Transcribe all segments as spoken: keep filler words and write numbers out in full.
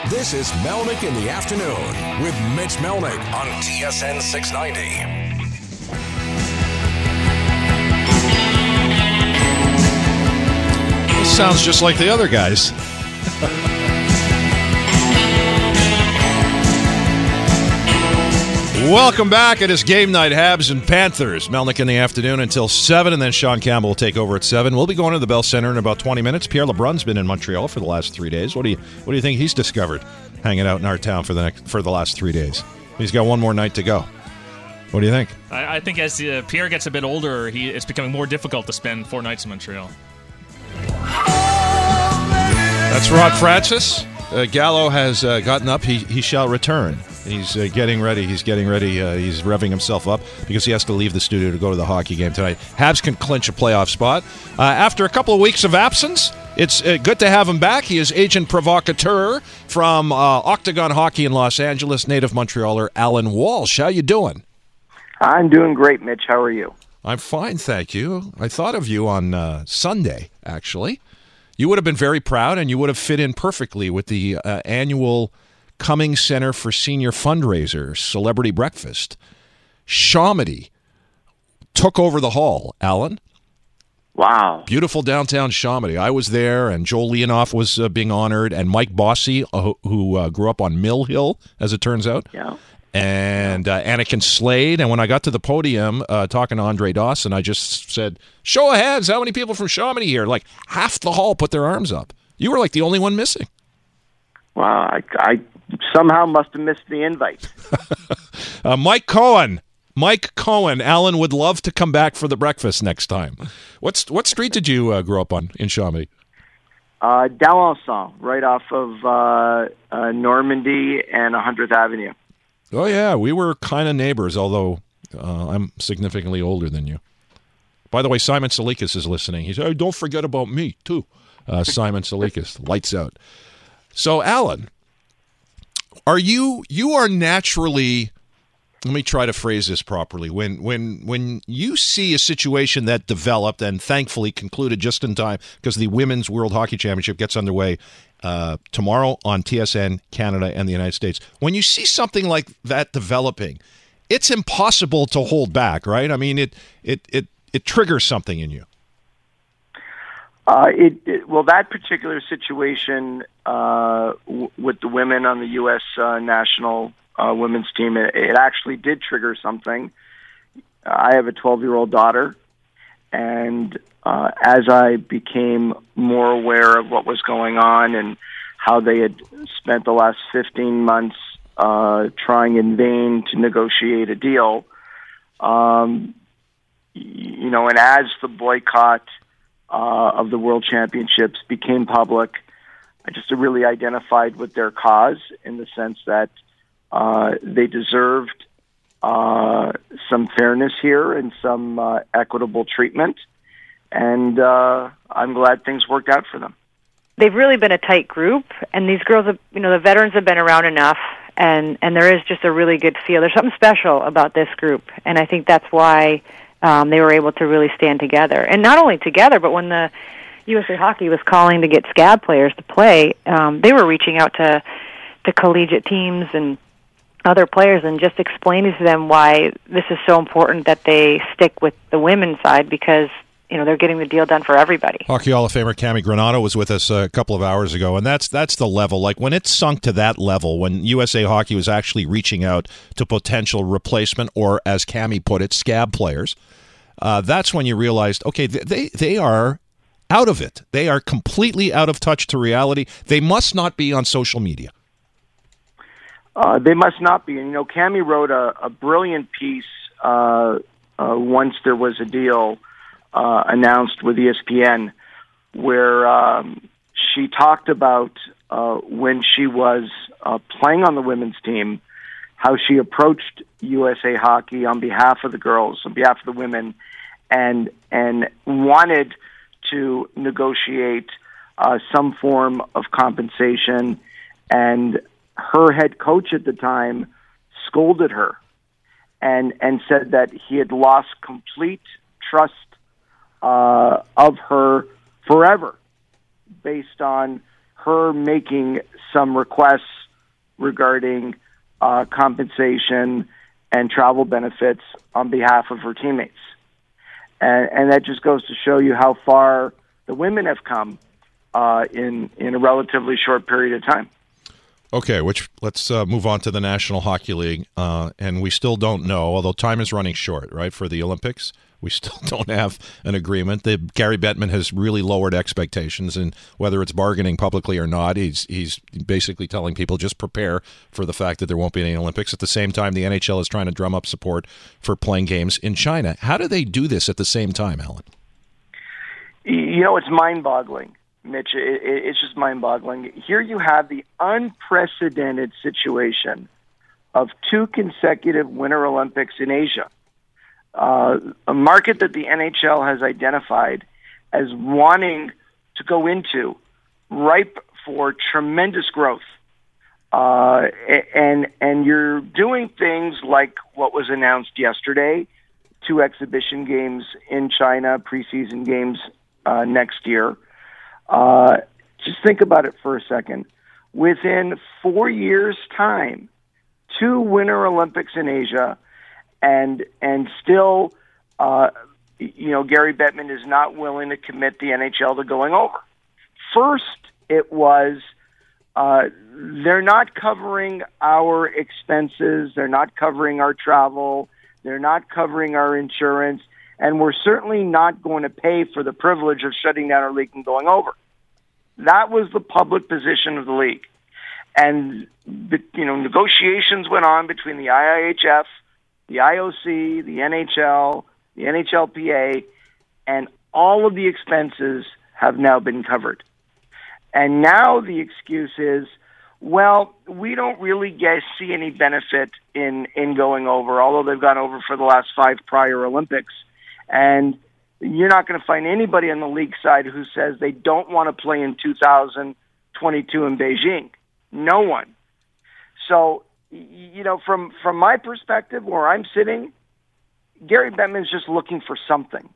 This is Melnick in the Afternoon with Mitch Melnick on T S N six ninety. This sounds just like the other guys. Welcome back. It is game night, Habs and Panthers. Melnick in the afternoon until seven, and then Sean Campbell will take over at seven. We'll be going to the Bell Center in about twenty minutes. Pierre LeBrun's been in Montreal for the last three days. What do you What do you think he's discovered hanging out in our town for the next for the last three days? He's got one more night to go. What do you think? I, I think as uh, Pierre gets a bit older, he it's becoming more difficult to spend four nights in Montreal. That's Rod Francis. Uh, Gallo has uh, gotten up. He he shall return. He's uh, getting ready. He's getting ready. Uh, he's revving himself up because he has to leave the studio to go to the hockey game tonight. Habs can clinch a playoff spot. Uh, after a couple of weeks of absence, it's uh, good to have him back. He is agent provocateur from uh, Octagon Hockey in Los Angeles, native Montrealer Alan Walsh. How you doing? I'm doing great, Mitch. How are you? I'm fine, thank you. I thought of you on uh, Sunday, actually. You would have been very proud, and you would have fit in perfectly with the uh, annual Cummings Center for Senior Fundraiser Celebrity Breakfast. Shawmedy took over the hall, Alan. Wow. Beautiful downtown Shawmedy. I was there, and Joel Leonoff was uh, being honored, and Mike Bossy, uh, who uh, grew up on Mill Hill, as it turns out. Yeah. And uh, Anakin Slade. And when I got to the podium uh, talking to Andre Dawson, I just said, show of hands, how many people from Shawmedy here? Like half the hall put their arms up. You were like the only one missing. Wow, I, I somehow must have missed the invite. uh, Mike Cohen. Mike Cohen. Alan would love to come back for the breakfast next time. What's What street did you uh, grow up on in Shawmedy? Uh, D'Alençon, right off of uh, uh, Normandy and one hundredth Avenue. Oh, yeah, we were kind of neighbors, although uh, I'm significantly older than you. By the way, Simon Salikas is listening. He said, oh, don't forget about me, too. Uh, Simon Salikas, lights out. So, Alan, are you, you are naturally, let me try to phrase this properly. When, when, when you see a situation that developed and thankfully concluded just in time because the Women's World Hockey Championship gets underway Uh, tomorrow on T S N, Canada, and the United States. When you see something like that developing, it's impossible to hold back, right? I mean, it it it, it triggers something in you. Uh, it, it well, that particular situation uh, w- with the women on the U S uh, national uh, women's team, it, it actually did trigger something. I have a twelve-year-old daughter, and Uh, as I became more aware of what was going on and how they had spent the last fifteen months uh, trying in vain to negotiate a deal, um, you know, and as the boycott uh, of the World Championships became public, I just really identified with their cause in the sense that uh, they deserved uh, some fairness here and some uh, equitable treatment. And uh, I'm glad things worked out for them. They've really been a tight group, and these girls, have, you know, the veterans have been around enough, and, and there is just a really good feel. There's something special about this group, and I think that's why um, they were able to really stand together. And not only together, but when the U S A Hockey was calling to get scab players to play, um, they were reaching out to, to collegiate teams and other players and just explaining to them why this is so important that they stick with the women's side because you know, they're getting the deal done for everybody. Hockey Hall of Famer Cammy Granato was with us a couple of hours ago, and that's that's the level. Like, when it sunk to that level, when U S A Hockey was actually reaching out to potential replacement, or as Cammy put it, scab players, uh, that's when you realized, okay, they, they are out of it. They are completely out of touch to reality. They must not be on social media. Uh, they must not be. And, you know, Cammy wrote a, a brilliant piece uh, uh, once there was a deal Uh, announced with E S P N, where um, she talked about uh, when she was uh, playing on the women's team, how she approached U S A Hockey on behalf of the girls, on behalf of the women, and and wanted to negotiate uh, some form of compensation. And her head coach at the time scolded her and and said that he had lost complete trust Uh, of her forever, based on her making some requests regarding uh, compensation and travel benefits on behalf of her teammates. And, and that just goes to show you how far the women have come uh, in, in a relatively short period of time. Okay, which let's uh, move on to the National Hockey League. Uh, and we still don't know, although time is running short, right, for the Olympics. We still don't have an agreement. The, Gary Bettman has really lowered expectations, and whether it's bargaining publicly or not, he's he's basically telling people just prepare for the fact that there won't be any Olympics. At the same time, the N H L is trying to drum up support for playing games in China. How do they do this at the same time, Alan? You know, it's mind-boggling, Mitch. It, it, it's just mind-boggling. Here you have the unprecedented situation of two consecutive Winter Olympics in Asia. Uh, a market that the N H L has identified as wanting to go into, ripe for tremendous growth. Uh, and and you're doing things like what was announced yesterday, two exhibition games in China, preseason games uh, next year. Uh, just think about it for a second. Within four years' time, two Winter Olympics in Asia, And and still, uh, you know, Gary Bettman is not willing to commit the N H L to going over. First, it was uh, they're not covering our expenses, they're not covering our travel, they're not covering our insurance, and we're certainly not going to pay for the privilege of shutting down our league and going over. That was the public position of the league. And, you know, negotiations went on between the I I H F, the I O C, the N H L, the N H L P A, and all of the expenses have now been covered. And now the excuse is, well, we don't really get, see any benefit in, in going over, although they've gone over for the last five prior Olympics. And you're not going to find anybody on the league side who says they don't want to play in two thousand twenty-two in Beijing. No one. So, you know, from, from my perspective, where I'm sitting, Gary Bettman's just looking for something.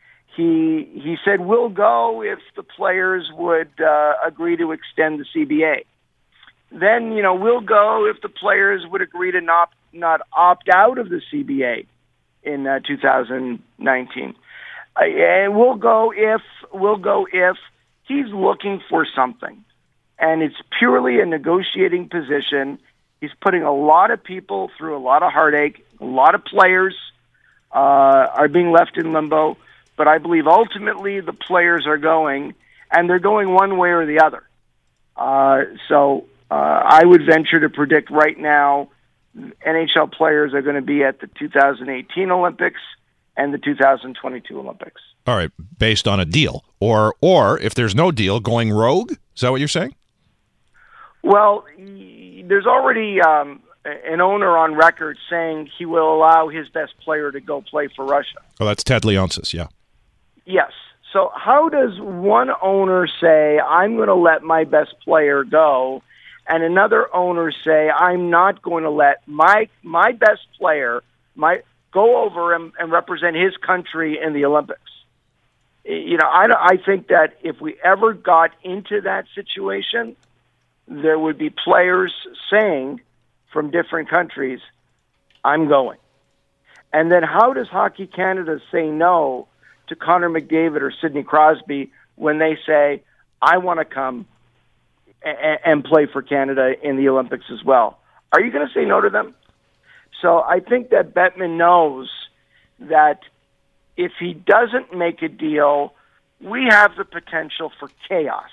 He he said, we'll go if the players would uh, agree to extend the C B A. Then, you know, we'll go if the players would agree to not, not opt out of the C B A in uh, two thousand nineteen. Uh, and we'll go if, we'll go if he's looking for something. And it's purely a negotiating position. He's putting a lot of people through a lot of heartache. A lot of players uh, are being left in limbo. But I believe ultimately the players are going, and they're going one way or the other. Uh, so uh, I would venture to predict right now N H L players are going to be at the two thousand eighteen Olympics and the two thousand twenty-two Olympics. All right, based on a deal. Or, or if there's no deal, going rogue? Is that what you're saying? Well, there's already um, an owner on record saying he will allow his best player to go play for Russia. Oh, that's Ted Leonsis, yeah. Yes. So how does one owner say, I'm going to let my best player go, and another owner say, I'm not going to let my my best player my go over and, and represent his country in the Olympics? You know, I, I think that if we ever got into that situation, there would be players saying from different countries, I'm going. And then how does Hockey Canada say no to Connor McDavid or Sidney Crosby when they say, I want to come and, and play for Canada in the Olympics as well? Are you going to say no to them? So I think that Bettman knows that if he doesn't make a deal, we have the potential for chaos.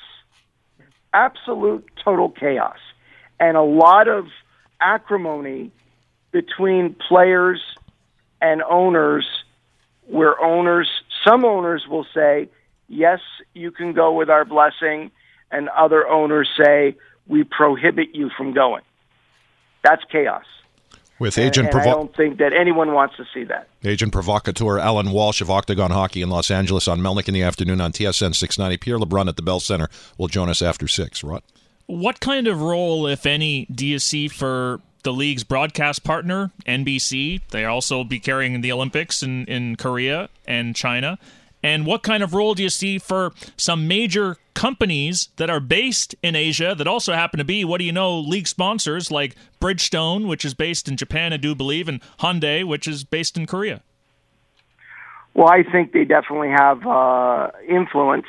Absolute, total chaos. And a lot of acrimony between players and owners, where owners, some owners will say, yes, you can go with our blessing, and other owners say, we prohibit you from going. That's chaos. With agent and, and provo- I don't think that anyone wants to see that. Agent provocateur Alan Walsh of Octagon Hockey in Los Angeles on Melnick in the afternoon on T S N six ninety. Pierre LeBrun at the Bell Center will join us after six. Rod? What kind of role, if any, do you see for the league's broadcast partner, N B C? They also be carrying the Olympics in, in Korea and China. And what kind of role do you see for some major companies that are based in Asia that also happen to be, what do you know, league sponsors like Bridgestone, which is based in Japan, I do believe, and Hyundai, which is based in Korea? Well, I think they definitely have uh, influence.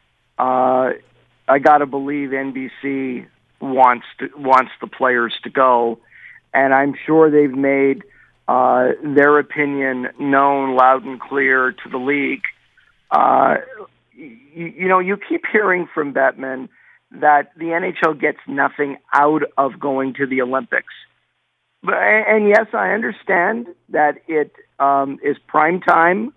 Uh, I got to believe N B C wants to, wants the players to go, and I'm sure they've made uh, their opinion known loud and clear to the league. Uh, you, you know, you keep hearing from Bettman that the N H L gets nothing out of going to the Olympics. But, and yes, I understand that it um, is prime time,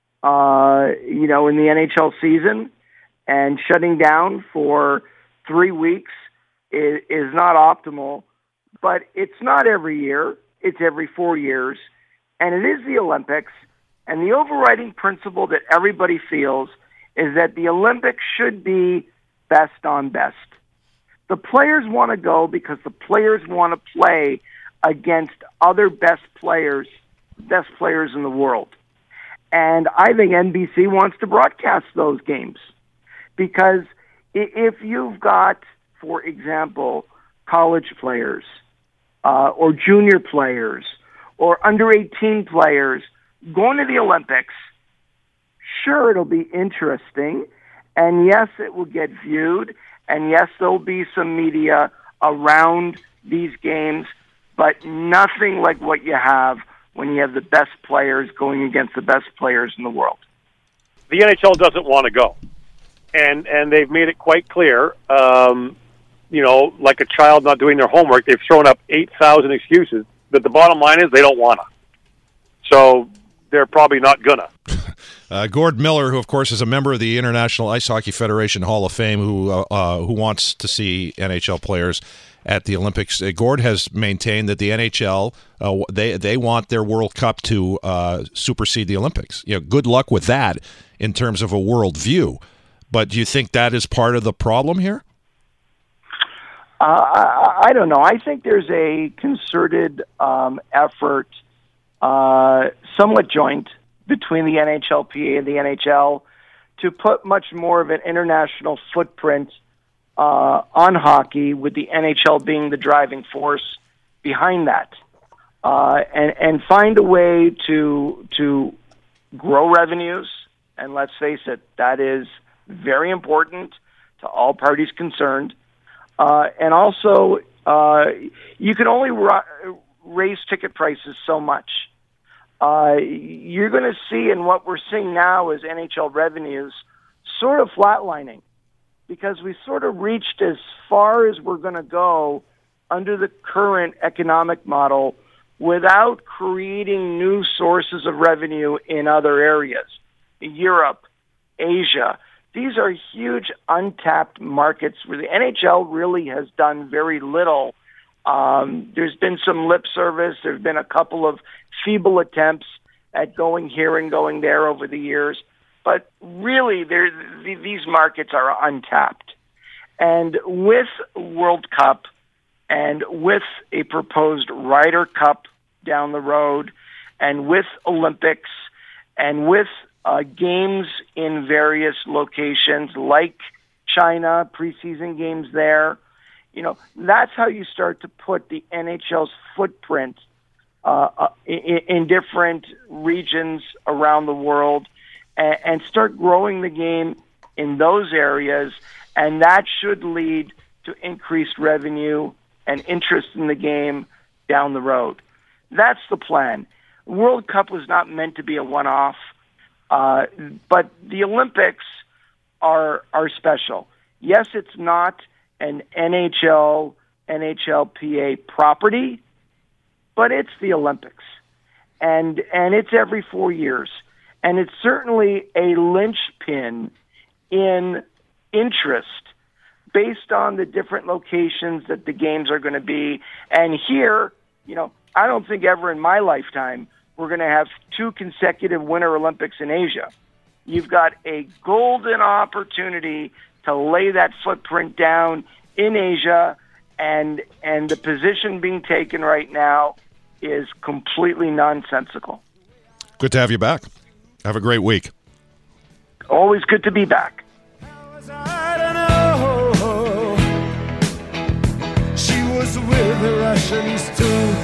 uh, you know, in the N H L season, and shutting down for three weeks is, is not optimal. But it's not every year. It's every four years. And it is the Olympics. And the overriding principle that everybody feels is that the Olympics should be best on best. The players want to go because the players want to play against other best players, best players in the world. And I think N B C wants to broadcast those games because if you've got, for example, college players uh, or junior players or under eighteen players going to the Olympics, sure, it'll be interesting, and yes, it will get viewed, and yes, there'll be some media around these games, but nothing like what you have when you have the best players going against the best players in the world. The N H L doesn't want to go, and and they've made it quite clear, um, you know, like a child not doing their homework, they've thrown up eight thousand excuses, but the bottom line is they don't want to. So they're probably not gonna. Uh, Gord Miller, who of course is a member of the International Ice Hockey Federation Hall of Fame, who uh, uh, who wants to see N H L players at the Olympics. Uh, Gord has maintained that the N H L uh, they they want their World Cup to uh, supersede the Olympics. You know, good luck with that in terms of a world view. But do you think that is part of the problem here? Uh, I, I don't know. I think there's a concerted um, effort, uh, somewhat joint, between the N H L P A and the N H L to put much more of an international footprint uh, on hockey, with the N H L being the driving force behind that, uh, and and find a way to to grow revenues. And let's face it, that is very important to all parties concerned. Uh, and also, uh, you can only ra- raise ticket prices so much. Uh, you're going to see, and what we're seeing now is N H L revenues sort of flatlining, because we sort of reached as far as we're going to go under the current economic model without creating new sources of revenue in other areas. Europe, Asia, these are huge untapped markets where the N H L really has done very little. Um, there's been some lip service. There's been a couple of feeble attempts at going here and going there over the years. But really, th- these markets are untapped. And with World Cup and with a proposed Ryder Cup down the road and with Olympics and with uh, games in various locations like China, preseason games there, you know, that's how you start to put the N H L's footprint uh, uh, in, in different regions around the world, and, and start growing the game in those areas, and that should lead to increased revenue and interest in the game down the road. That's the plan. World Cup was not meant to be a one-off, uh, but the Olympics are are special. Yes, it's not an N H L, N H L P A property, but it's the Olympics. And and it's every four years. And it's certainly a linchpin in interest based on the different locations that the games are going to be. And here, you know, I don't think ever in my lifetime we're going to have two consecutive Winter Olympics in Asia. You've got a golden opportunity to lay that footprint down in Asia, and and the position being taken right now is completely nonsensical. Good to have you back. Have a great week. always good to be back. I don't know. She was with the Russians too.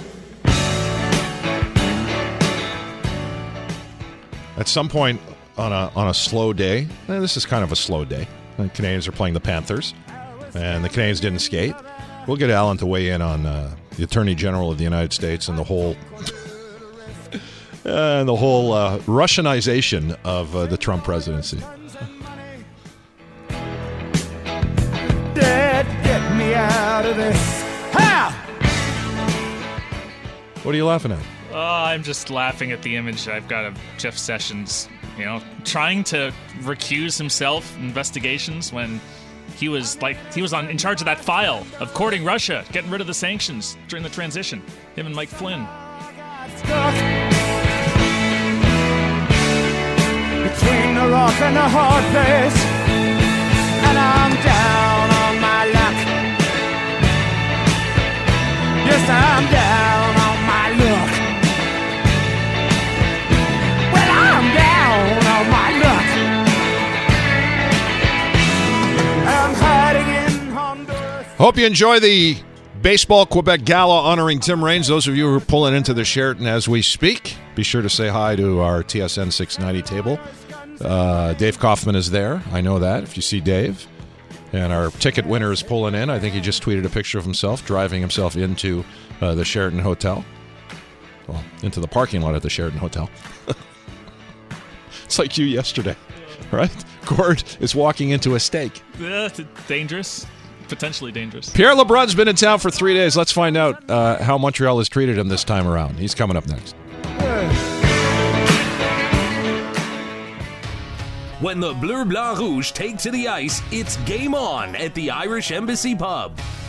At some point on a on a slow day, and this is kind of a slow day, the Canadians are playing the Panthers, and the Canadians didn't skate. We'll get Alan to weigh in on uh, the Attorney General of the United States and the whole and the whole uh, Russianization of uh, the Trump presidency. Dad, get me out of this. How? What are you laughing at? Oh, I'm just laughing at the image I've got of Jeff Sessions, you know, trying to recuse himself in investigations when he was like he was on in charge of that file of courting Russia, getting rid of the sanctions during the transition. Him and Mike Flynn. Stuck between the rock and a hard place, and I'm down on my luck. Yes, I'm down on my luck. Well, I'm down on my luck. I'm hiding in Honduras. Hope you enjoy the Baseball Quebec Gala honoring Tim Raines. Those of you who are pulling into the Sheraton as we speak, be sure to say hi to our T S N six ninety table. Uh, Dave Kaufman is there. I know that, if you see Dave. And our ticket winner is pulling in. I think he just tweeted a picture of himself driving himself into uh, the Sheraton Hotel. Well, into the parking lot at the Sheraton Hotel. It's like you yesterday, right? Gord is walking into a steak. Uh, dangerous. Potentially dangerous. Pierre LeBrun's been in town for three days. Let's find out uh, how Montreal has treated him this time around. He's coming up next. When the Bleu Blanc Rouge take to the ice, it's game on at the Irish Embassy Pub.